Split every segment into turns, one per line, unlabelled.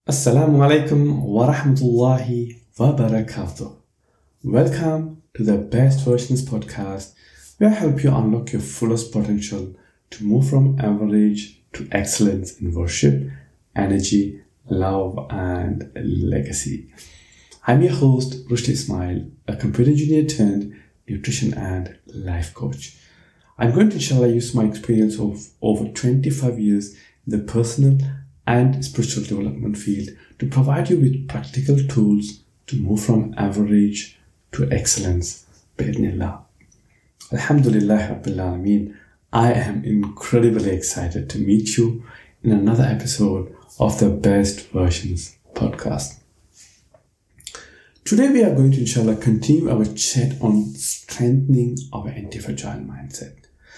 Assalamu alaikum wa rahmatullahi wa barakatuh. Welcome to the Best Versions podcast, where I help you unlock your fullest potential to move from average to excellence in worship, energy, love, and legacy. I'm your host, Rushdie Ismail, a computer engineer turned nutrition and life coach. I'm going to inshallah use my experience of over 25 years in the personal and spiritual development field to provide you with practical tools to move from average to excellence. Bi'idhnillah. Alhamdulillah Rabbil Alameen. I am incredibly excited to meet you in another episode of the Best Versions podcast. Today we are going to inshallah continue our chat on strengthening our anti-fragile mindset.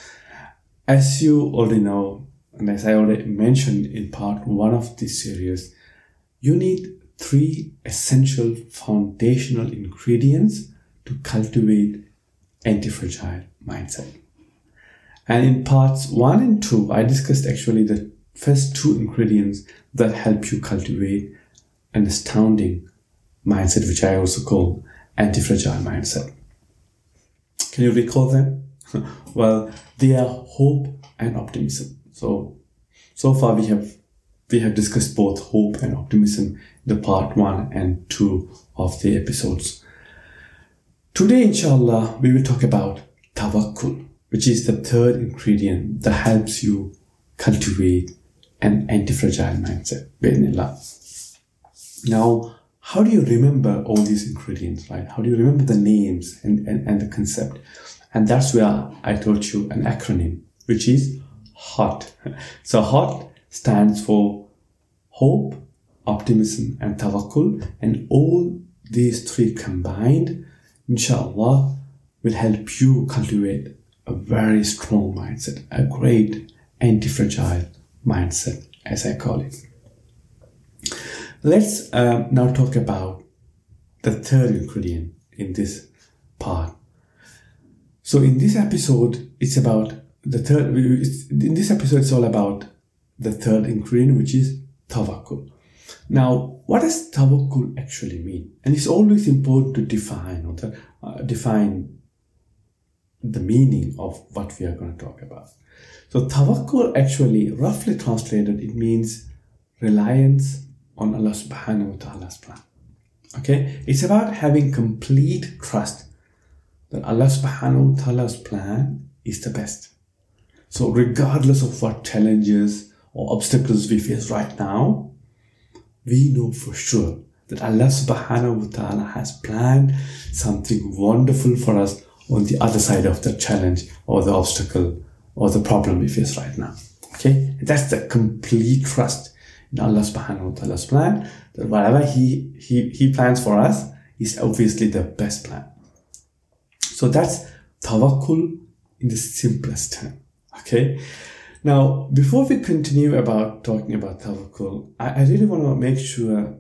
As you already know, and as I already mentioned in part 1 of this series, you need 3 essential foundational ingredients to cultivate anti-fragile mindset. And in parts 1 and 2, I discussed actually the first 2 ingredients that help you cultivate an astounding mindset, which I also call anti-fragile mindset. Can you recall them? Well, they are hope and optimism. So far we have discussed both hope and optimism in the part 1 and 2 of the episodes. Today, inshallah, we will talk about tawakkul, which is the third ingredient that helps you cultivate an anti-fragile mindset. Bismillah. Now, how do you remember all these ingredients, right? How do you remember the names and the concept? And that's where I taught you an acronym, which is HOT. So HOT stands for hope, optimism, and tawakkul. And all these 3 combined, inshallah, will help you cultivate a very strong mindset, a great anti-fragile mindset, as I call it. Let's now talk about the third ingredient in this part. So in this episode, it's all about the third ingredient, which is tawakkul. Now, what does tawakkul actually mean? And it's always important to define the meaning of what we are going to talk about. So tawakkul actually, roughly translated, it means reliance on Allah subhanahu wa ta'ala's plan. Okay? It's about having complete trust that Allah subhanahu wa ta'ala's plan is the best. So regardless of what challenges or obstacles we face right now, we know for sure that Allah subhanahu wa ta'ala has planned something wonderful for us on the other side of the challenge or the obstacle or the problem we face right now. Okay? That's the complete trust in Allah subhanahu wa ta'ala's plan, that whatever He plans for us is obviously the best plan. So that's tawakkul in the simplest term. Okay. Now, before we continue about talking about tawakkul, I really want to make sure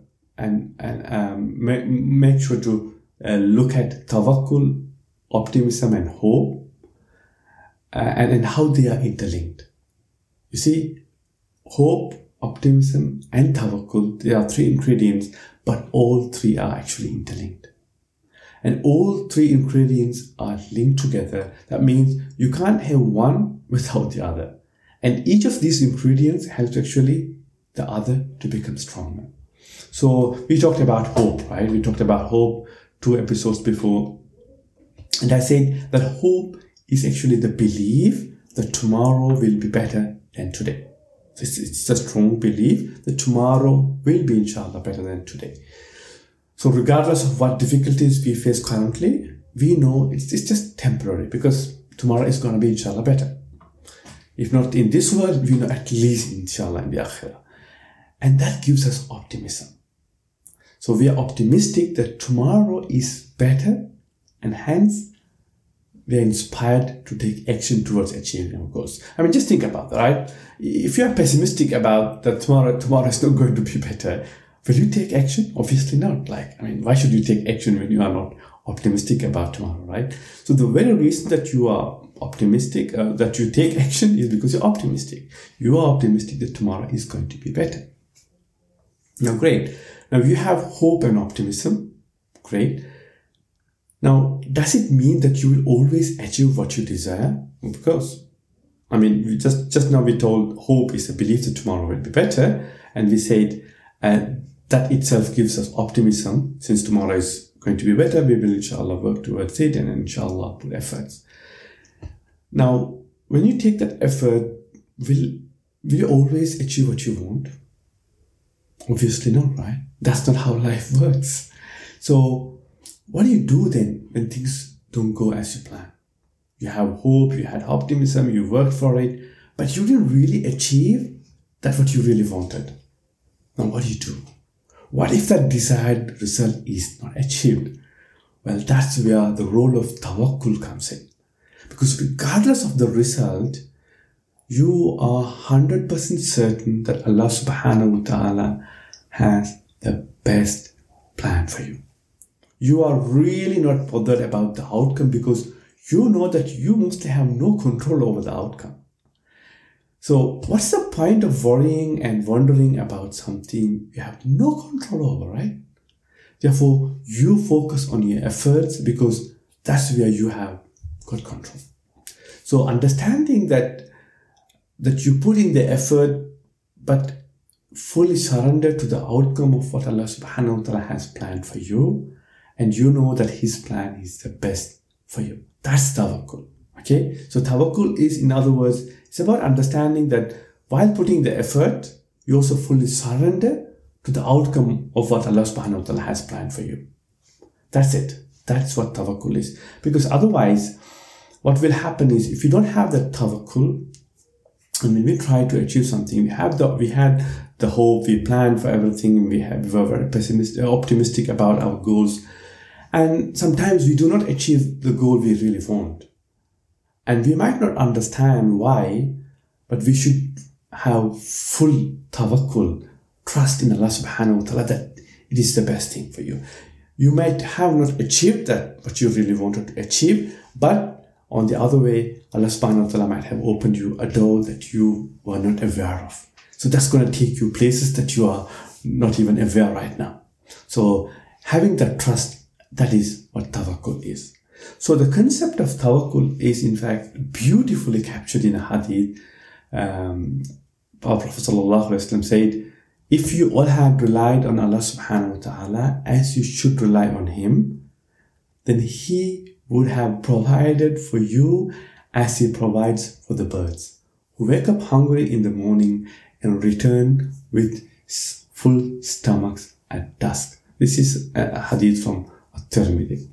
make sure to look at tawakkul, optimism, and hope, and how they are interlinked. You see, hope, optimism, and tawakkul, they are 3 ingredients, but all 3 are actually interlinked. And all 3 ingredients are linked together. That means you can't have one without the other. And each of these ingredients helps actually the other to become stronger. So we talked about hope, right? We talked about hope 2 episodes before. And I said that hope is actually the belief that tomorrow will be better than today. It's a strong belief that tomorrow will be inshallah better than today. So regardless of what difficulties we face currently, we know it's just temporary, because tomorrow is going to be inshallah better. If not in this world, we know at least inshallah in the akhirah. And that gives us optimism. So we are optimistic that tomorrow is better, and hence we are inspired to take action towards achieving our goals. I mean, just think about that, right? If you are pessimistic about that tomorrow is not going to be better, will you take action? Obviously not. Why should you take action when you are not optimistic about tomorrow, right? So the very reason that you are optimistic, that you take action, is because you're optimistic. You are optimistic that tomorrow is going to be better. Now, great. Now you have hope and optimism. Great. Now, does it mean that you will always achieve what you desire? Because, just now we told hope is a belief that tomorrow will be better. And we said that itself gives us optimism. Since tomorrow is going to be better, we will inshallah work towards it and inshallah put efforts. Now, when you take that effort, will you always achieve what you want? Obviously not, right? That's not how life works. So what do you do then when things don't go as you plan? You have hope, you had optimism, you worked for it, but you didn't really achieve that what you really wanted. Now what do? What if that desired result is not achieved? Well, that's where the role of tawakkul comes in. Because regardless of the result, you are 100% certain that Allah subhanahu wa ta'ala has the best plan for you. You are really not bothered about the outcome because you know that you mostly have no control over the outcome. So what's the point of worrying and wondering about something you have no control over, right? Therefore, you focus on your efforts because that's where you have got control. So understanding that you put in the effort, but fully surrender to the outcome of what Allah subhanahu wa ta'ala has planned for you, and you know that His plan is the best for you. That's tawakkul. Okay? So tawakkul is, in other words, it's about understanding that while putting the effort, you also fully surrender to the outcome of what Allah subhanahu wa ta'ala has planned for you. That's it. That's what tawakkul is. Because otherwise, what will happen is, if you don't have that tawakkul, and when we try to achieve something, we had the hope, we planned for everything, we were very optimistic about our goals, and sometimes we do not achieve the goal we really want. And we might not understand why, but we should have full tawakkul, trust in Allah subhanahu wa ta'ala that it is the best thing for you. You might have not achieved that what you really wanted to achieve, but on the other way, Allah subhanahu wa ta'ala might have opened you a door that you were not aware of. So that's going to take you places that you are not even aware right now. So having that trust, that is what tawakkul is. So the concept of tawakkul is in fact beautifully captured in a hadith. Our Prophet sallallahu alaihi wasallam said, if you all had relied on Allah subhanahu wa ta'ala as you should rely on Him, then He would have provided for you as He provides for the birds, who wake up hungry in the morning and return with full stomachs at dusk. This is a hadith from At-Tirmidhi.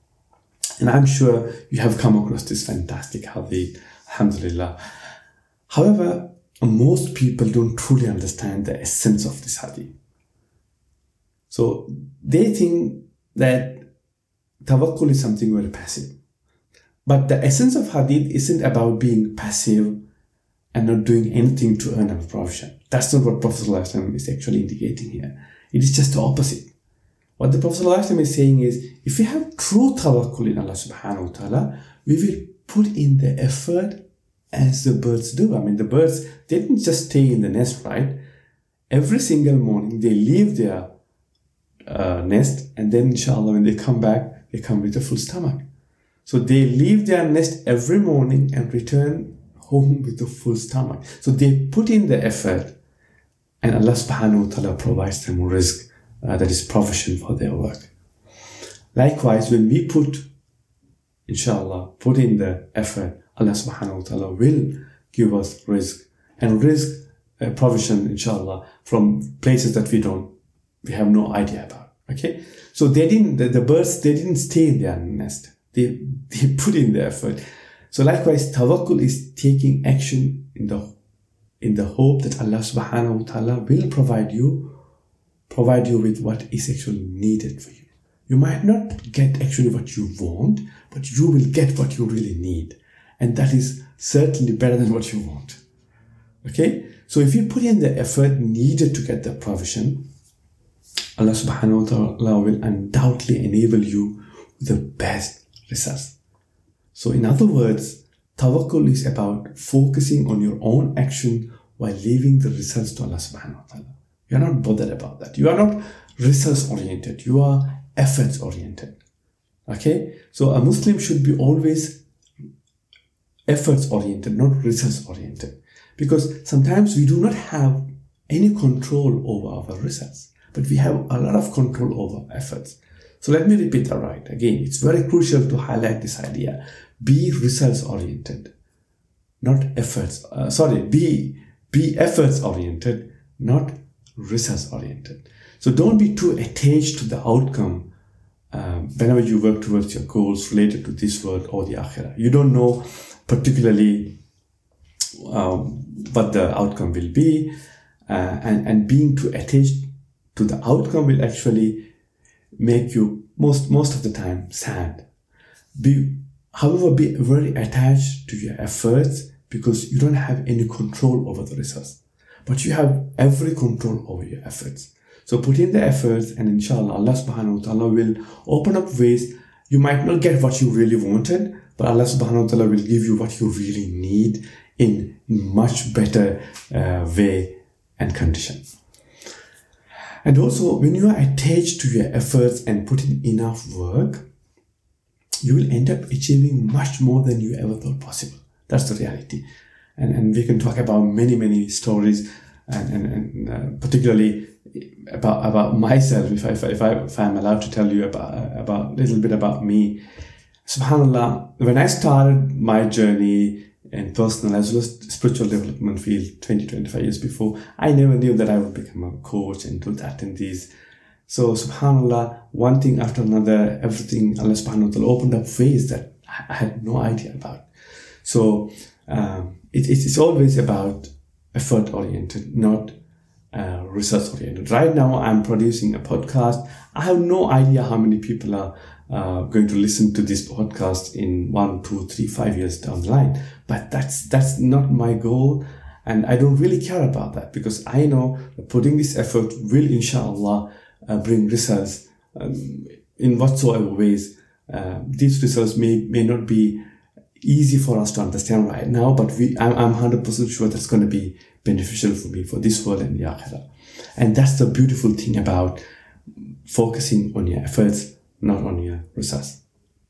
And I'm sure you have come across this fantastic hadith, alhamdulillah. However, most people don't truly understand the essence of this hadith. So they think that tawakkul is something very passive. But the essence of hadith isn't about being passive and not doing anything to earn a provision. That's not what Prophet ﷺ is actually indicating here. It is just the opposite. What the Prophet ﷺ is saying is, if we have true tawakkul in Allah subhanahu wa ta'ala, we will put in the effort as the birds do. The birds, they didn't just stay in the nest, right? Every single morning, they leave their nest, and then inshallah, when they come back, they come with a full stomach. So they leave their nest every morning and return home with a full stomach. So they put in the effort, and Allah subhanahu wa ta'ala provides them rizq, that is provision for their work. Likewise, when we put in the effort, Allah subhanahu wa ta'ala will give us rizq, and rizq, provision, inshallah, from places that we have no idea about. Okay? So the birds didn't stay in their nest. They put in the effort. So likewise, tawakkul is taking action in the hope that Allah subhanahu wa ta'ala will provide you with what is actually needed for you. You might not get actually what you want, but you will get what you really need. And that is certainly better than what you want. Okay? So if you put in the effort needed to get the provision, Allah subhanahu wa ta'ala will undoubtedly enable you with the best results. So in other words, tawakkul is about focusing on your own action while leaving the results to Allah subhanahu wa ta'ala. You are not bothered about that. You are not results oriented. You are efforts oriented. Okay? So a Muslim should be always efforts oriented, not results oriented. Because sometimes we do not have any control over our results, but we have a lot of control over efforts. So let me repeat that right. Again, it's very crucial to highlight this idea. Be results oriented, not efforts. Be efforts oriented, not results oriented. So don't be too attached to the outcome whenever you work towards your goals related to this world or the akhirah. You don't know particularly what the outcome will be, and being too attached to the outcome will actually make you most of the time sad. However, be very attached to your efforts, because you don't have any control over the results, but you have every control over your efforts. So put in the efforts, and inshallah Allah subhanahu wa ta'ala will open up ways. You might not get what you really wanted, but Allah subhanahu wa ta'ala will give you what you really need in much better way and condition. And also, when you are attached to your efforts and put in enough work, you will end up achieving much more than you ever thought possible. That's the reality. And we can talk about many stories, and particularly about myself, if I'm allowed to tell you about a little bit about me. SubhanAllah, when I started my journey in personal as well as spiritual development field 20-25 years before, I never knew that I would become a coach and do that and this. So SubhanAllah, one thing after another, everything Allah subhanahu wa ta'ala opened up ways that I had no idea about. So it's always about effort oriented, not research oriented. Right now I'm producing a podcast. I have no idea how many people are going to listen to this podcast in 1, 2, 3, 5 years down the line. But that's not my goal, and I don't really care about that, because I know that putting this effort will inshallah bring results in whatsoever ways. These results may not be easy for us to understand right now, but I'm 100% sure that's going to be beneficial for me for this world and the akhirah. And that's the beautiful thing about focusing on your efforts, not on your results.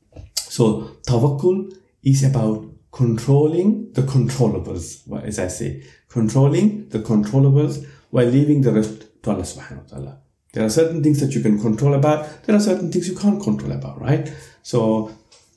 So tawakkul is about controlling the controllables, as I say, controlling the controllables while leaving the rest to Allah subhanahu wa ta'ala. There are certain things that you can control about, there are certain things you can't control about, right? So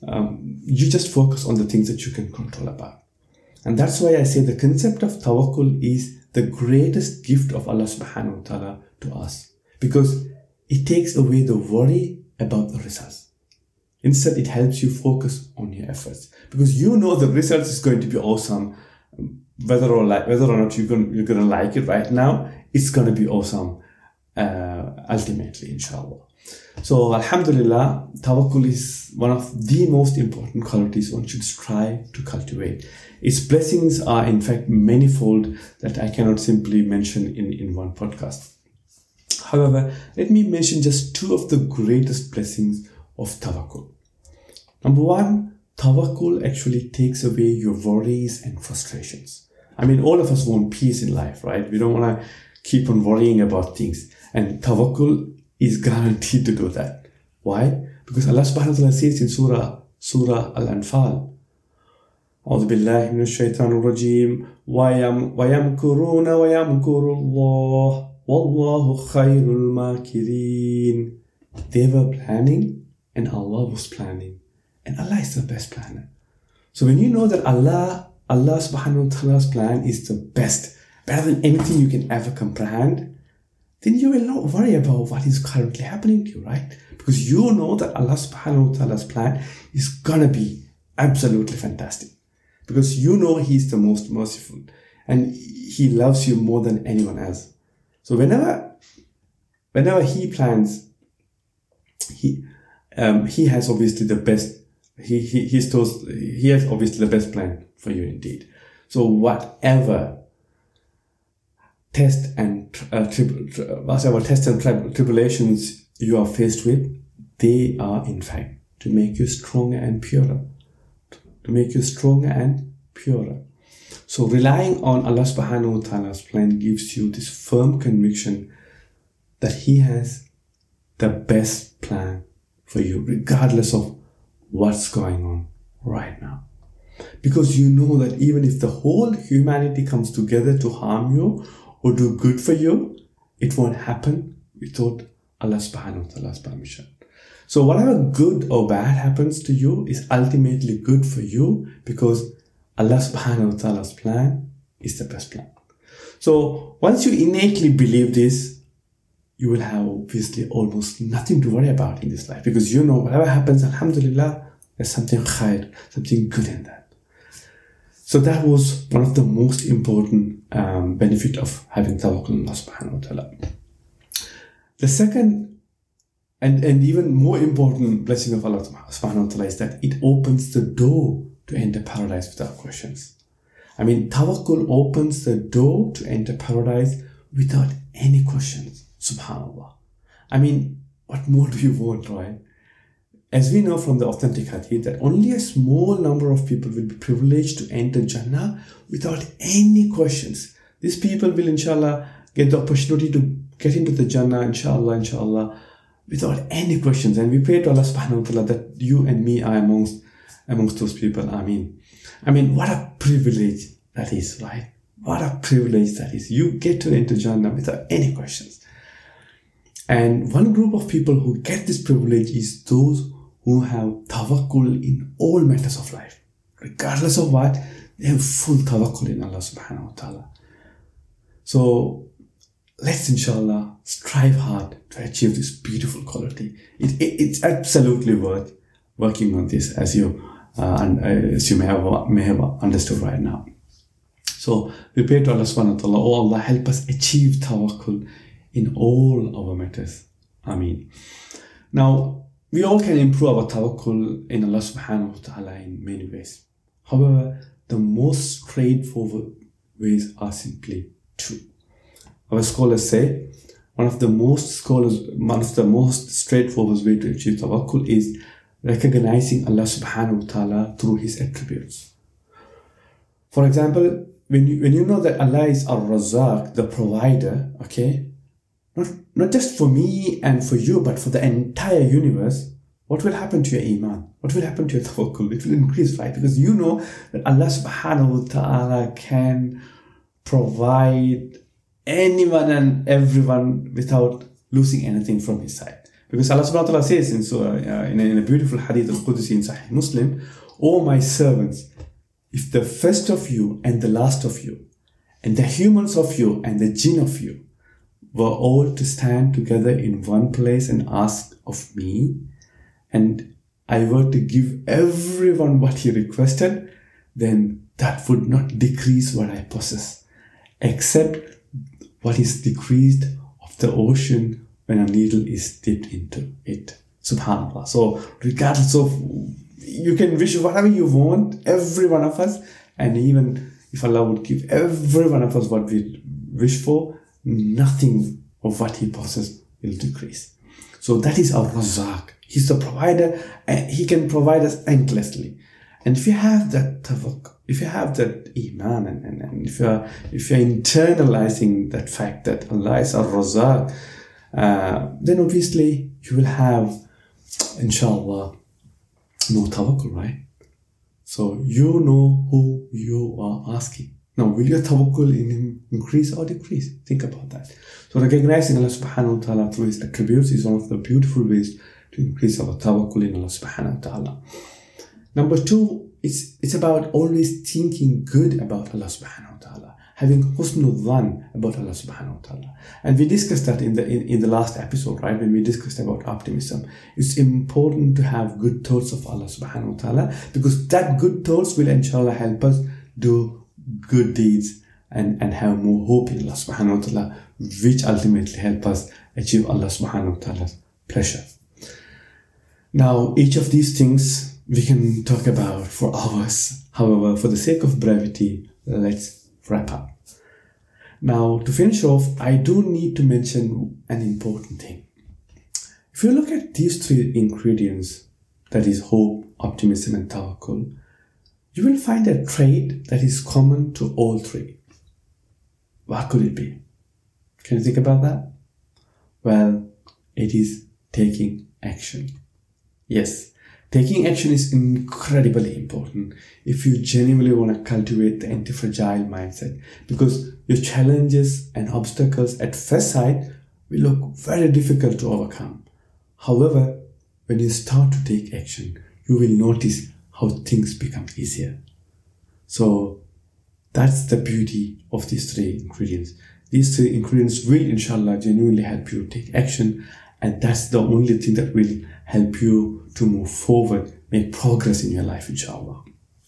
you just focus on the things that you can control about. And that's why I say the concept of tawakkul is the greatest gift of Allah subhanahu wa ta'ala to us, because it takes away the worry about the results. Instead, it helps you focus on your efforts, because you know the results is going to be awesome. Whether or not you're going to like it right now, it's going to be awesome ultimately, inshallah. So alhamdulillah, tawakkul is one of the most important qualities one should strive to cultivate. Its blessings are in fact manifold that I cannot simply mention in one podcast. However, let me mention just two of the greatest blessings of tawakkul. Number one, tawakkul actually takes away your worries and frustrations. I mean, all of us want peace in life, right? We don't want to keep on worrying about things. And tawakkul is guaranteed to do that. Why? Because Allah subhanahu wa ta'ala says in Surah Al-Anfal, أعوذ بالله من الشيطان الرجيم ويمكرون ويمكر الله والله خير الماكرين. They were planning and Allah was planning, and Allah is the best planner. So when you know that Allah subhanahu wa ta'ala's plan is the best, better than anything you can ever comprehend, then you will not worry about what is currently happening to you, right? Because you know that Allah subhanahu wa ta'ala's plan is gonna be absolutely fantastic. Because you know He is the most merciful and He loves you more than anyone else. So whenever He plans, He has obviously the best. He has obviously the best plan for you indeed. So whatever test and tribulations you are faced with, they are in fact to make you stronger and purer. To make you stronger and purer. So relying on Allah subhanahu wa ta'ala's plan gives you this firm conviction that He has the best plan for you, regardless of what's going on right now. Because you know that even if the whole humanity comes together to harm you or do good for you, it won't happen without Allah subhanahu wa ta'ala's permission. So whatever good or bad happens to you is ultimately good for you, because Allah subhanahu wa ta'ala's plan is the best plan. So once you innately believe this, you will have obviously almost nothing to worry about in this life, because you know whatever happens, alhamdulillah, there's something khair, something good in that. So that was one of the most important benefit of having tawakkul on Allah subhanahu wa ta'ala. The second and even more important blessing of Allah subhanahu wa ta'ala is that it opens the door to enter paradise without questions. I mean, tawakkul opens the door to enter paradise without any questions. Subhanallah. I mean, what more do you want, right? As we know from the authentic hadith that only a small number of people will be privileged to enter Jannah without any questions. These people will inshallah get the opportunity to get into the Jannah, inshallah, without any questions. And we pray to Allah subhanahu wa ta'ala that you and me are amongst those people. Ameen. I mean, what a privilege that is, right? What a privilege that is. You get to enter Jannah without any questions. And one group of people who get this privilege is those who have tawakkul in all matters of life. Regardless of what, they have full tawakkul in Allah subhanahu wa ta'ala. So let's inshallah strive hard to achieve this beautiful quality. It's absolutely worth working on this, as you may have understood right now. So we pray to Allah subhanahu wa ta'ala, oh Allah, help us achieve tawakkul in all our matters. Ameen. Now, we all can improve our tawakkul in Allah subhanahu wa ta'ala in many ways. However, the most straightforward ways are simply two. Our scholars say one of the most straightforward way to achieve tawakkul is recognizing Allah subhanahu wa ta'ala through His attributes. For example, when you know that Allah is Ar-Razzaq, the provider, okay, not just for me and for you, but for the entire universe, what will happen to your iman? What will happen to your tawakkul? It will increase, right? Because you know that Allah subhanahu wa ta'ala can provide anyone and everyone without losing anything from His side. Because Allah subhanahu wa ta'ala says in a beautiful hadith al-Qudsi in Sahih Muslim, "O my servants, if the first of you and the last of you, and the humans of you and the jinn of you, were all to stand together in one place and ask of me, and I were to give everyone what he requested, then that would not decrease what I possess, except what is decreased of the ocean when a needle is dipped into it." Subhanallah. So regardless of, you can wish whatever you want, every one of us, and even if Allah would give every one of us what we wish for, nothing of what He possesses will decrease. So that is our Razzaq. He's the provider, and He can provide us endlessly. And if you have that tawakkul, if you have that iman, and if you're internalizing that fact that Allah is our Razzaq, then obviously you will have, inshallah, no tawakkul, right? So you know who you are asking. Now, will your tawakkul in Him increase or decrease? Think about that. So recognizing Allah subhanahu wa ta'ala through His attributes is one of the beautiful ways to increase our tawakkul in Allah subhanahu wa ta'ala. Number two, it's about always thinking good about Allah subhanahu wa ta'ala, having husnul dhan about Allah subhanahu wa ta'ala. And we discussed that in the last episode, right? When we discussed about optimism. It's important to have good thoughts of Allah subhanahu wa ta'ala, because that good thoughts will inshallah help us do good deeds and have more hope in Allah subhanahu wa ta'ala, which ultimately help us achieve Allah subhanahu wa ta'ala's pleasure. Now, each of these things we can talk about for hours. However, for the sake of brevity, let's wrap up. Now, to finish off, I do need to mention an important thing. If you look at these three ingredients, that is hope, optimism, and tawakkul, you will find a trait that is common to all three. What could it be? Can you think about that? Well, it is taking action. Yes, taking action is incredibly important if you genuinely want to cultivate the anti-fragile mindset, because your challenges and obstacles at first sight will look very difficult to overcome. However, when you start to take action, you will notice how things become easier. So that's the beauty of these three ingredients. These three ingredients will, inshallah, genuinely help you take action, and that's the only thing that will help you to move forward, make progress in your life, inshallah.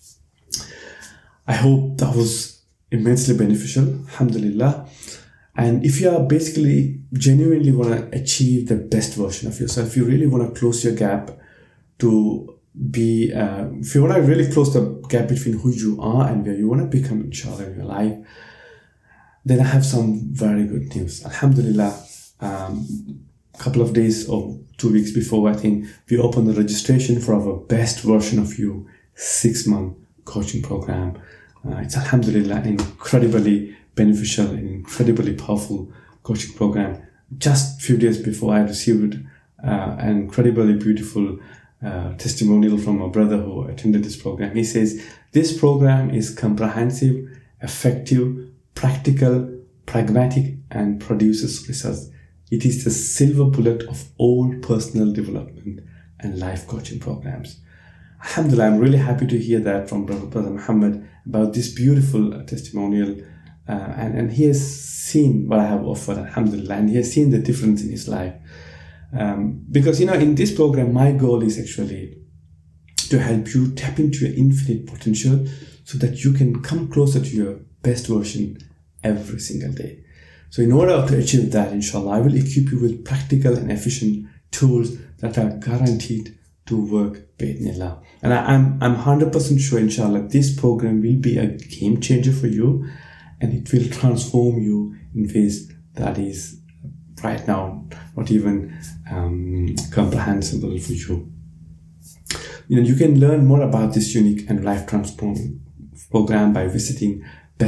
I hope that was immensely beneficial, alhamdulillah. And if you are basically genuinely want to achieve the best version of yourself, you really want to close your gap to be, if you want to really close the gap between who you are and where you want to become, inshallah, in your life, then I have some very good news. Alhamdulillah, couple of days or 2 weeks before, I think, we opened the registration for our Best Version of You 6-month coaching program. It's, alhamdulillah, an incredibly beneficial and incredibly powerful coaching program. Just a few days before, I received an incredibly beautiful testimonial from a brother who attended this program. He says, this program is comprehensive, effective, practical, pragmatic, and produces results. It is the silver bullet of all personal development and life coaching programs. Alhamdulillah, I'm really happy to hear that from Brother Muhammad about this beautiful testimonial. And he has seen what I have offered, alhamdulillah, and he has seen the difference in his life. Because, in this program, my goal is actually to help you tap into your infinite potential so that you can come closer to your best version every single day. So in order to achieve that, inshallah, I will equip you with practical and efficient tools that are guaranteed to work bi'idhnillah. And I'm 100% sure, inshallah, this program will be a game changer for you, and it will transform you in ways that is right now not even comprehensible for you. You can learn more about this unique and life transforming program by visiting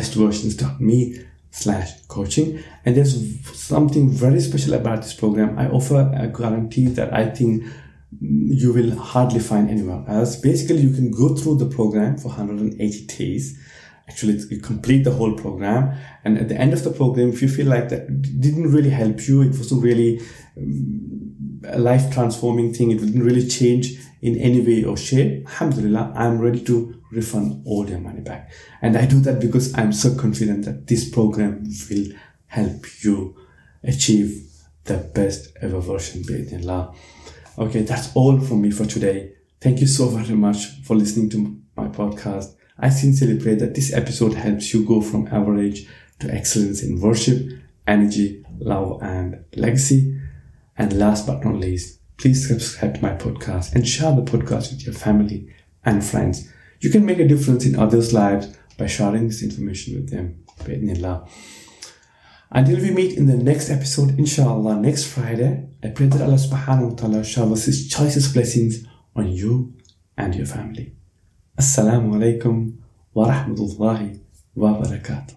bestversions.me/coaching. And there's something very special about this program. I offer a guarantee that I think you will hardly find anywhere else. Basically, you can go through the program for 180 days. Actually, you complete the whole program, and at the end of the program, if you feel like that didn't really help you, it wasn't really a life transforming thing, it didn't really change in any way or shape, alhamdulillah, I'm ready to refund all your money back. And I do that because I'm so confident that this program will help you achieve the best ever version, bi'idhnillah. Okay, that's all from me for today. Thank you so very much for listening to my podcast. I sincerely pray that this episode helps you go from average to excellence in worship, energy, love, and legacy. And last but not least, please subscribe to my podcast and share the podcast with your family and friends. You can make a difference in others' lives by sharing this information with them. Bi'idhnillah. Until we meet in the next episode, inshallah, next Friday, I pray that Allah subhanahu wa ta'ala showers His choicest blessings on you and your family. Assalamu alaikum wa rahmatullahi wa barakatuh.